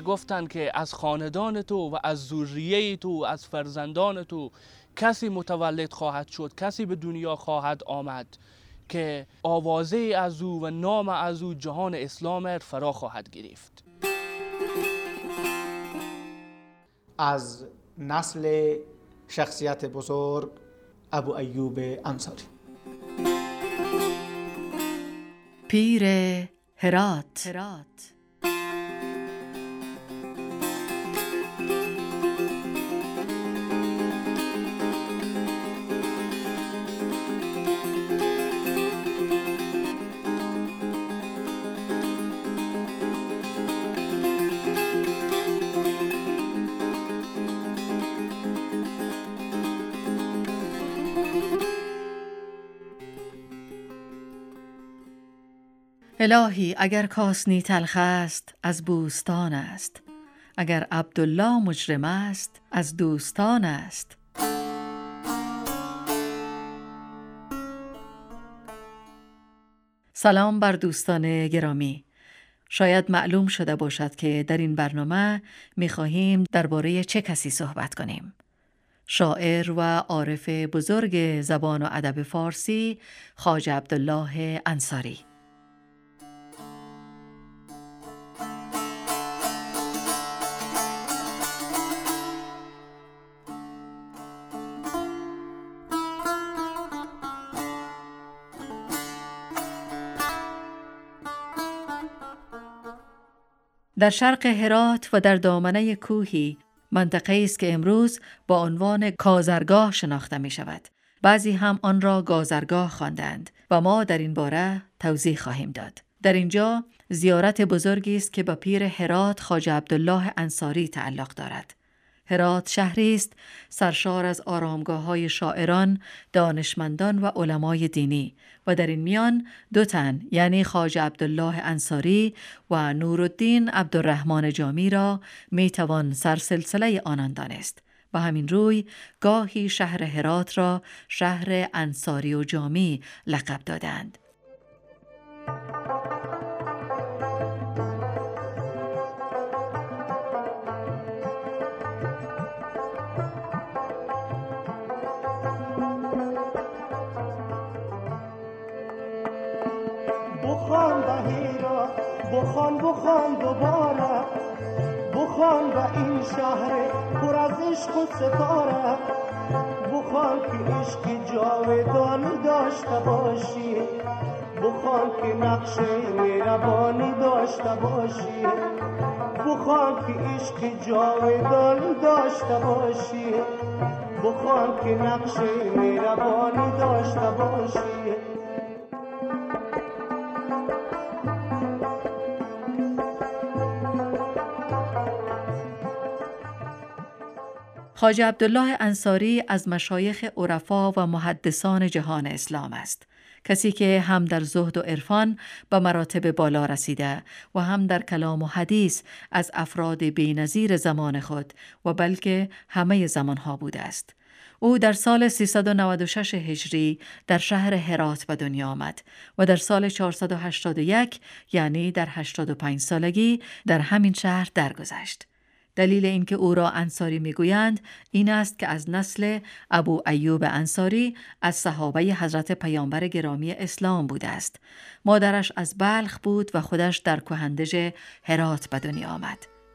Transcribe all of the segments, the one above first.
و گفتند که از خاندان تو و از ذریه تو و از فرزندان تو کسی متولد خواهد شد، کسی به دنیا خواهد آمد که آوازه از او و نام از او جهان اسلام فرا خواهد گرفت. از نسل شخصیت بزرگ ابو ایوب انصاری. پیر هرات. الهی اگر کاسنی تلخ است از بوستان است، اگر عبدالله مجرم است از دوستان است. سلام بر دوستان گرامی. شاید معلوم شده باشد که در این برنامه می‌خواهیم درباره چه کسی صحبت کنیم. شاعر و عارف بزرگ زبان و ادب فارسی خواجه عبدالله انصاری. در شرق هرات و در دامنه کوهی منطقه‌ای است که امروز با عنوان کازرگاه شناخته می شود. بعضی هم آن را گازرگاه خواندند و ما در این باره توضیح خواهیم داد. در اینجا زیارت بزرگی است که به پیر هرات خواجه عبدالله انصاری تعلق دارد. هرات شهری است سرشار از آرامگاه‌های شاعران، دانشمندان و علمای دینی و در این میان دو تن یعنی خواجه عبدالله انصاری و نورالدین عبدالرحمن جامی را میتوان سرسلسله آنان دانست. و همین روی گاهی شهر هرات را شهر انصاری و جامی لقب دادند. بخوان به هیرا، بخوان دوباره، بخوان به این شهر پر از عشق و ستاره، بخوان که عشق جاودانی داشته باشی، بخوان که نقش مهربانی داشته باشی، بخوان که عشق جاودانی داشته باشی، بخوان که نقش مهربانی داشته باشی. خواجه عبدالله انصاری از مشایخ عرفا و محدثان جهان اسلام است. کسی که هم در زهد و عرفان به مراتب بالا رسیده و هم در کلام و حدیث از افراد بی‌نظیر زمان خود و بلکه همه زمانها بوده است. او در سال 396 هجری در شهر هرات به دنیا آمد و در سال 481 یعنی در 85 سالگی در همین شهر درگذشت. دلیل اینکه او را انصاری میگویند این است که از نسل ابو ایوب انصاری از صحابه حضرت پیامبر گرامی اسلام بوده است. مادرش از بلخ بود و خودش در کهندژ هرات به دنیا آمد.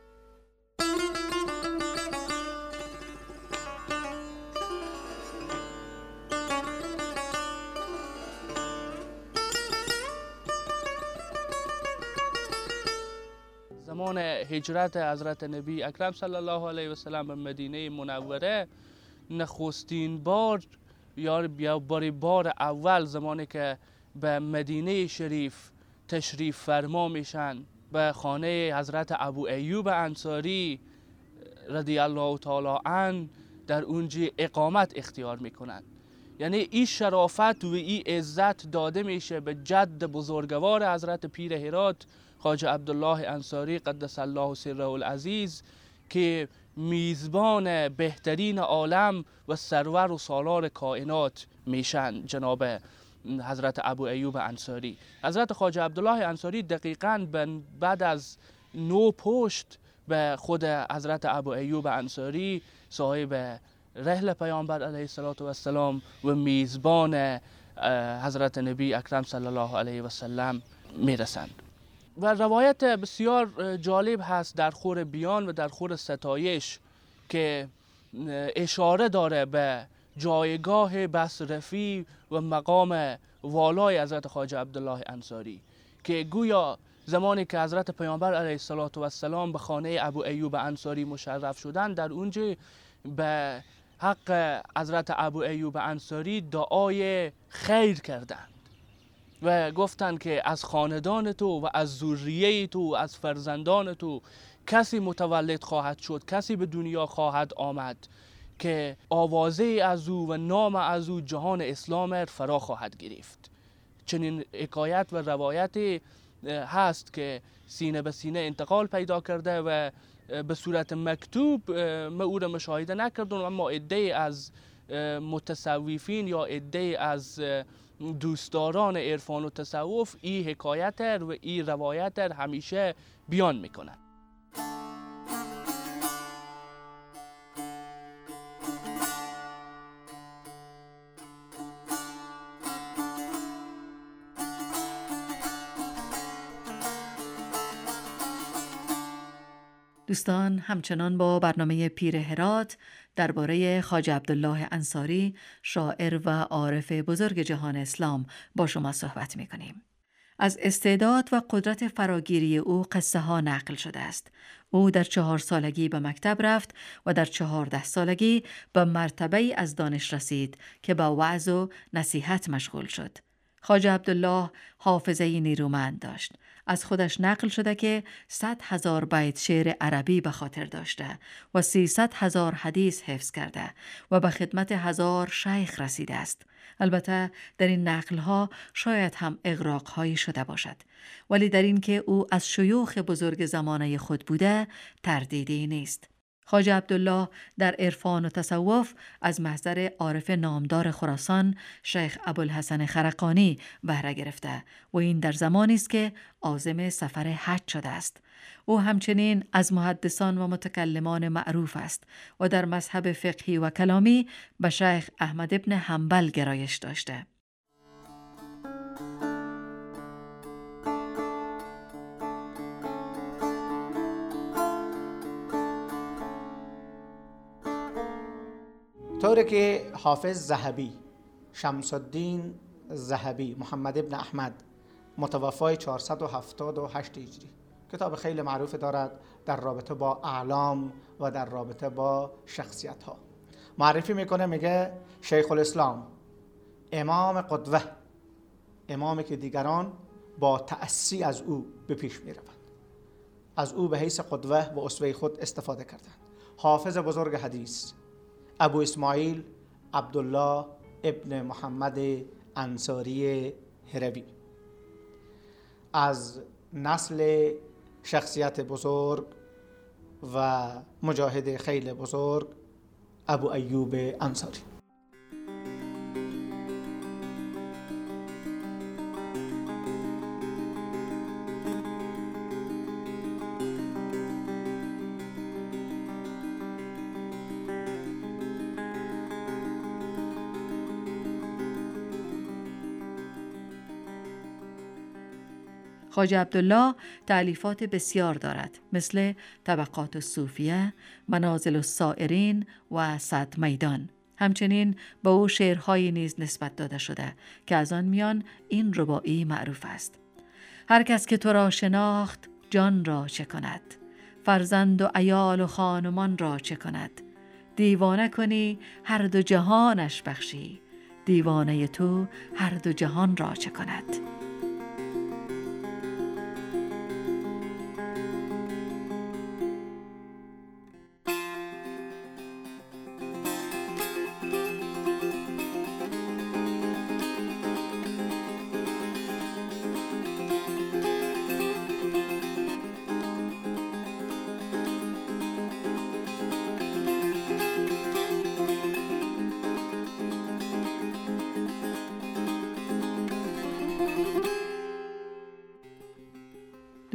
زمان هجرت حضرت نبی اکرم صلی الله علیه و سلم به مدینه منوره، نخستین بار یا بار اول زمانی که به مدینه شریف تشریف فرما میشن، به خانه حضرت ابو ایوب انصاری رضی الله تعالی عنه در اونجا اقامت اختیار میکنن. یعنی این شرافت و این عزت داده میشه به جد بزرگوار حضرت پیر هرات خواجه عبدالله انصاری قدس الله سره العزیز که میزبان بهترین عالم و سرور و سالار کائنات میشن. جناب حضرت ابو ایوب انصاری، حضرت خواجه عبدالله انصاری دقیقاً بعد از 9 پشت به خود حضرت ابو ایوب انصاری صاحب رحل پیامبر علیه السلام و میزبان حضرت نبی اکرم صلی الله علیه و سلم میرسند. و روایت بسیار جالب هست در خور بیان و در خور ستایش که اشاره داره به جایگاه بصرفی و مقام والای حضرت خواجه عبدالله انصاری که گویا زمانی که حضرت پیامبر علیه السلام به خانه ابو ایوب انصاری مشرف شدند، در اونجا به حق حضرت ابو ایوب انصاری دعای خیر کردند و گفتند که از خاندان تو و از ذریه تو و از فرزندان تو کسی متولد خواهد شد، کسی به دنیا خواهد آمد که آوازه از او و نام از او جهان اسلام فرا خواهد گرفت. چنین حکایت و روایتی هست که سینه به سینه انتقال پیدا کرده و به صورت مکتوب ما او را مشاهده نکردم، اما عده‌ای از متصوفین یا عده‌ای از دوستداران عرفان و تصوف این حکایت و این روایت همیشه بیان میکنند. دوستان، همچنان با برنامه پیر هرات درباره خواجه عبدالله انصاری، شاعر و عارف بزرگ جهان اسلام با شما صحبت می‌کنیم. از استعداد و قدرت فراگیری او قصه ها نقل شده است. او در 4 سالگی به مکتب رفت و در 14 سالگی به مرتبه‌ای از دانش رسید که با وعظ و نصیحت مشغول شد. خواجه عبدالله حافظه‌ای نیرومند داشت. از خودش نقل شده که 100,000 بیت شعر عربی به خاطر داشته و 300,000 حدیث حفظ کرده و به خدمت 1000 شیخ رسیده است. البته در این نقل‌ها شاید هم اغراق‌هایی شده باشد، ولی در این که او از شیوخ بزرگ زمانه خود بوده تردیدی نیست. خواجه عبدالله در عرفان و تصوف از محضر عارف نامدار خراسان شیخ ابوالحسن خرقانی بهره گرفته و این در زمانی است که عازم سفر حج شده است. او همچنین از محدثان و متکلمان معروف است و در مذهب فقهی و کلامی به شیخ احمد ابن حنبل گرایش داشته. طوری که حافظ ذهبی، شمس الدین ذهبی، محمد ابن احمد، متوفای 478 هجری، کتاب خیلی معروف دارد در رابطه با اعلام و در رابطه با شخصیت ها. معرفی میکنه، میگه شیخ الاسلام، امام قدوه، امامی که دیگران با تأسی از او به پیش میروند، از او به حیث قدوه و اسوه خود استفاده کردند. حافظ بزرگ حدیث، ابو اسماعیل عبدالله ابن محمد انصاری هروی، از نسل شخصیت بزرگ و مجاهد خیلی بزرگ ابو ایوب انصاری. خواجه عبدالله تألیفات بسیار دارد، مثل طبقات الصوفیه، منازل السائرین و 100 میدان. همچنین به او شعرهایی نیز نسبت داده شده که از آن میان این رباعی معروف است: هر کس که تو را شناخت جان را چه کند، فرزند و عیال و خانمان را چه کند، دیوانه کنی هر دو جهانش بخشی، دیوانه تو هر دو جهان را چه کند.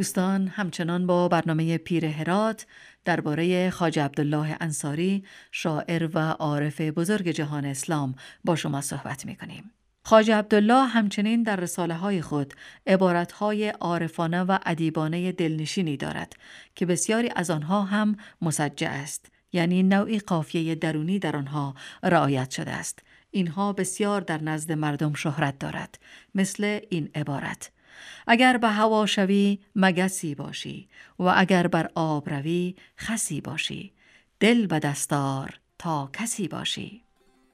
دوستان، همچنان با برنامه پیر هرات درباره خواجه عبدالله انصاری، شاعر و عارف بزرگ جهان اسلام با شما صحبت می‌کنیم. خواجه عبدالله همچنین در رساله‌های خود عبارت‌های عارفانه و ادیبانه دلنشینی دارد که بسیاری از آنها هم مسجع است، یعنی نوعی قافیه درونی در آنها رعایت شده است. اینها بسیار در نزد مردم شهرت دارد، مثل این عبارت: اگر به هوا شوی مگسی باشی و اگر بر آب روی خسی باشی، دل به دستار تا کسی باشی.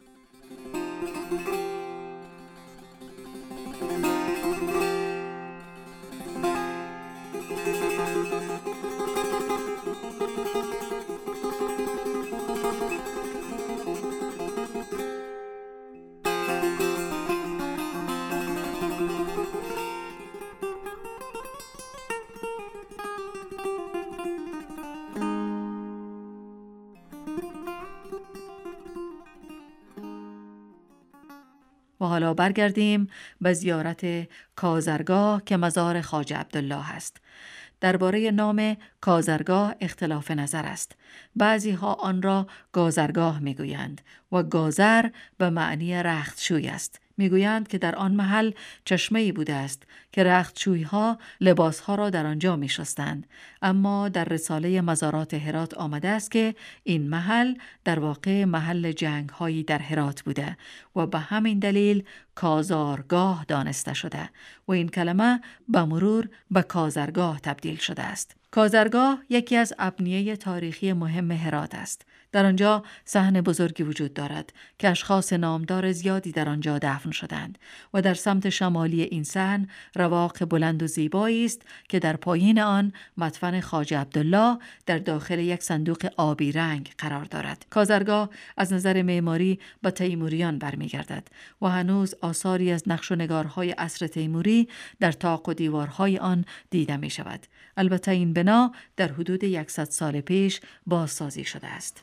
و حالا برگردیم به زیارت کازرگاه که مزار خواجه عبدالله است. درباره نام کازرگاه اختلاف نظر است. بعضی ها آن را گازرگاه میگویند و گازر به معنی رختشوی است. میگویند که در آن محل چشمه‌ای بوده است که رختشوی‌ها لباسها را در آنجا می‌شستند، اما در رساله مزارات هرات آمده است که این محل در واقع محل جنگ‌هایی در هرات بوده و به همین دلیل کازارگاه دانسته شده و این کلمه به مرور به کازرگاه تبدیل شده است. کازرگاه یکی از ابنیه تاریخی مهم هرات است. در آنجا صحن بزرگی وجود دارد که اشخاص نامدار زیادی در آنجا دفن شدند و در سمت شمالی این صحن رواق بلند و زیبایی است که در پایین آن مدفن خواجه عبدالله در داخل یک صندوق آبی رنگ قرار دارد. کازرگاه از نظر معماری به تیموریان برمیگردد و هنوز آثاری از نقش و نگارهای عصر تیموری در طاق و دیوارهای آن دیده می شود. البته این بنا در حدود 100 سال پیش بازسازی شده است.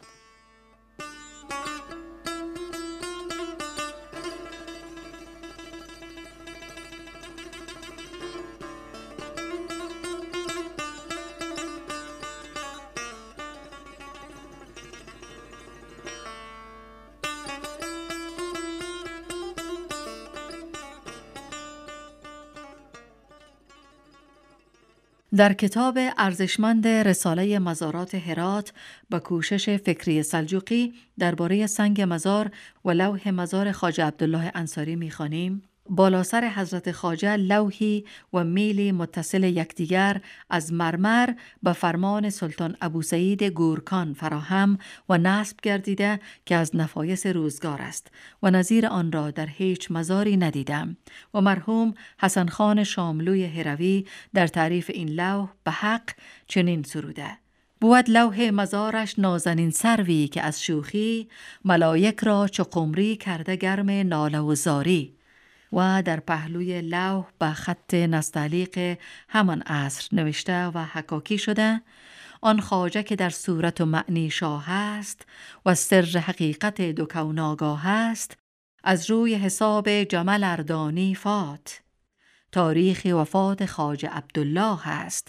در کتاب ارزشمند رساله مزارات هرات به کوشش فکری سلجوقی درباره سنگ مزار و لوح مزار خواجه عبدالله انصاری می‌خوانیم: بالا سر حضرت خواجه لوحی و میلی متصل یکدیگر از مرمر به فرمان سلطان ابوسعید گورکان فراهم و نصب گردیده که از نفایس روزگار است و نظیر آن را در هیچ مزاری ندیدم. و مرحوم حسن خان شاملوی هروی در تعریف این لوح به حق چنین سروده: بود لوح مزارش نازنین سروی که از شوخی ملائک را چو قمری کرده گرم ناله و زاری. و در پهلوی لوح به خط نستعلیق همان عصر نوشته و حکاکی شده: آن خواجه که در صورت و معنی شاه است و سر حقیقت دو کون آگاه است، از روی حساب جمل اردانی فات، تاریخ وفات خواجه عبدالله است.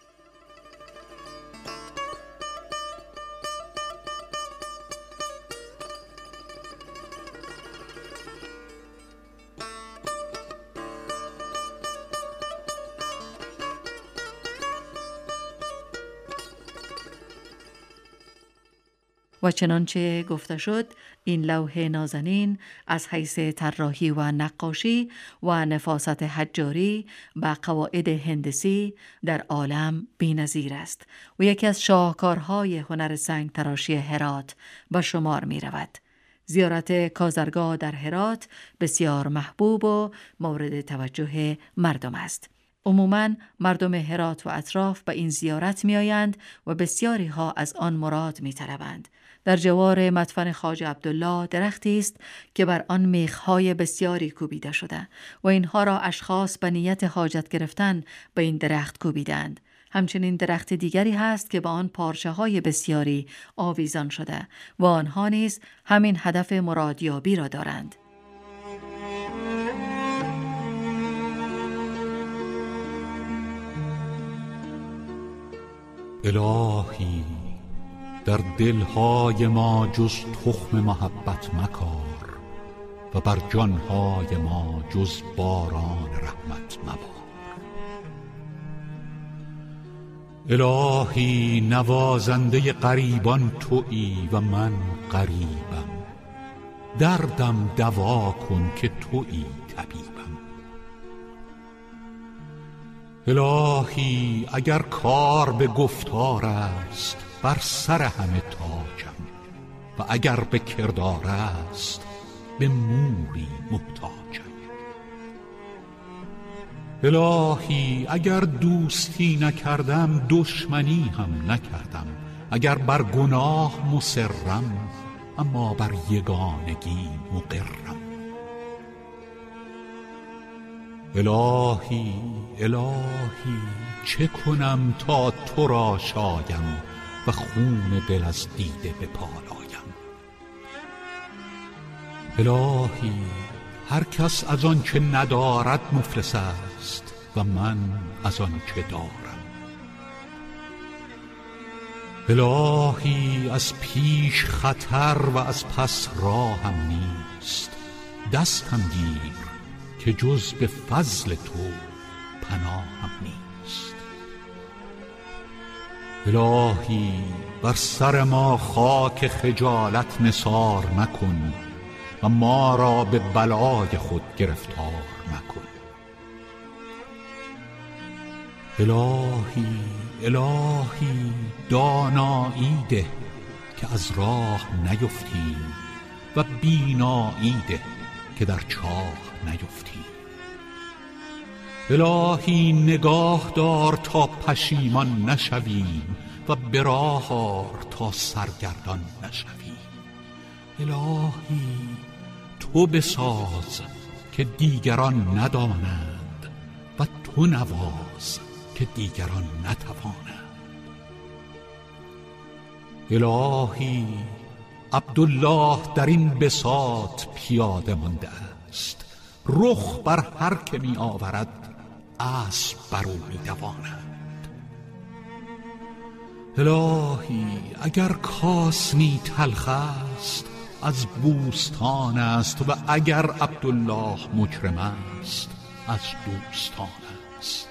و چنانچه گفته شد، این لوح نازنین از حیث طراحی و نقاشی و نفاست حجاری و قواعد هندسی در عالم بی‌نظیر است و یکی از شاهکارهای هنر سنگ تراشی هرات به شمار می رود. زیارت کازرگاه در هرات بسیار محبوب و مورد توجه مردم است. عموماً مردم هرات و اطراف به این زیارت می آیند و بسیاری ها از آن مراد می طلبند. در جوار مدفن خواجه عبدالله درختی است که بر آن میخهای بسیاری کوبیده شده و اینها را اشخاص به نیت حاجت گرفتن به این درخت کوبیدند. همچنین درخت دیگری هست که با آن پارچه های بسیاری آویزان شده و آنها نیز همین هدف مرادیابی را دارند. الهی در دلهای ما جز تخم محبت مکار و بر جانهای ما جز باران رحمت مبار. الهی نوازنده غریبان تویی و من غریبم، دردم دوا کن که تویی طبیبم. الهی اگر کار به گفتار است بر سر همه تاجم و اگر به کردار است به موری محتاجم. الهی اگر دوستی نکردم دشمنی هم نکردم، اگر بر گناه مصرم اما بر یگانگی مقرم. الهی الهی چه کنم تا تو را شایم و خون دل از دیده بپالایم. الهی هر کس از آن چه ندارد مفلس است و من از آن چه دارم. الهی از پیش خطر و از پس راهم نیست، دستم گیر که جز به فضل تو پناهم نیست. الهی بر سر ما خاک خجالت نثار مکن و ما را به بلای خود گرفتار مکن. الهی الهی دانایی ده که از راه نیفتیم و بینایی ده که در چاه نیفتیم. الهی نگاه دار تا پشیمان نشویم و به راه آر تا سرگردان نشویم. الهی تو بساز که دیگران ندانند و تو نواز که دیگران نتوانند. الهی عبدالله در این بساط پیاده مانده است، رخ بر هر که می آورد اسب بر او می دواند. الهی اگر کاسنی تلخ است از بوستان است و اگر عبدالله مجرم است از دوستان است.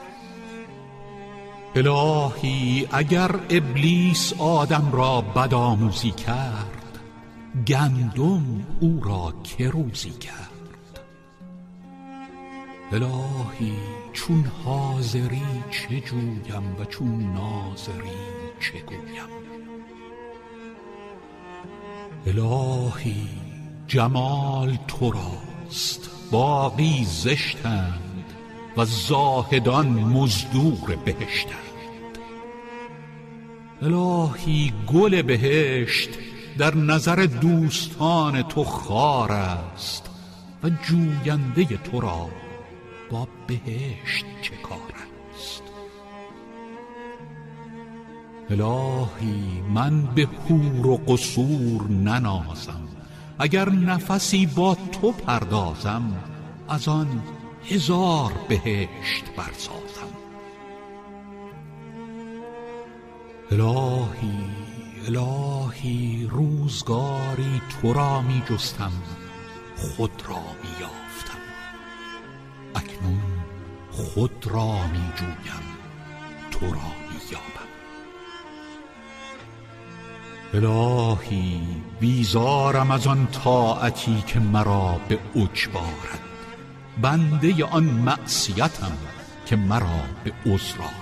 الهی اگر ابلیس آدم را بدآموزی کرد گندم او را که روزی کرد. الهی چون حاضری چه جویم و چون ناظری چه گویم. الهی جمال تو راست، باقی زشتند و زاهدان مزدور بهشتند. الهی گل بهشت در نظر دوستان تو خار است و جوینده تو را با بهشت چه کار است. الهی من به حور و قصور ننازم، اگر نفسی با تو پردازم از آن 1000 بهشت برسازم. الهی الهی روزگاری تو را می جستم خود را می یافتم، اکنون خود را می جویم تو را می یابم. الهی بیزارم از آن طاعتی که مرا به اوج بارد، بنده آن معصیتم که مرا به عذر آرد.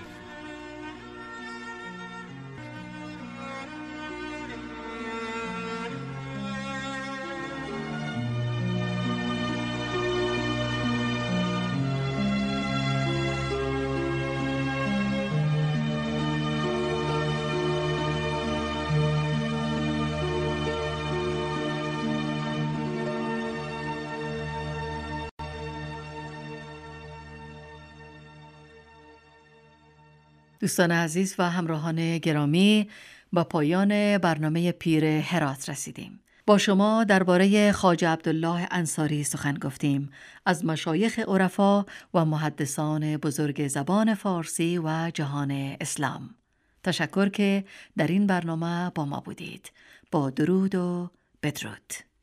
دوستان عزیز و همراهان گرامی، با پایان برنامه پیر هرات رسیدیم. با شما درباره خواجه عبدالله انصاری سخن گفتیم، از مشایخ عرفا و محدثان بزرگ زبان فارسی و جهان اسلام. تشکر که در این برنامه با ما بودید. با درود و بدرود.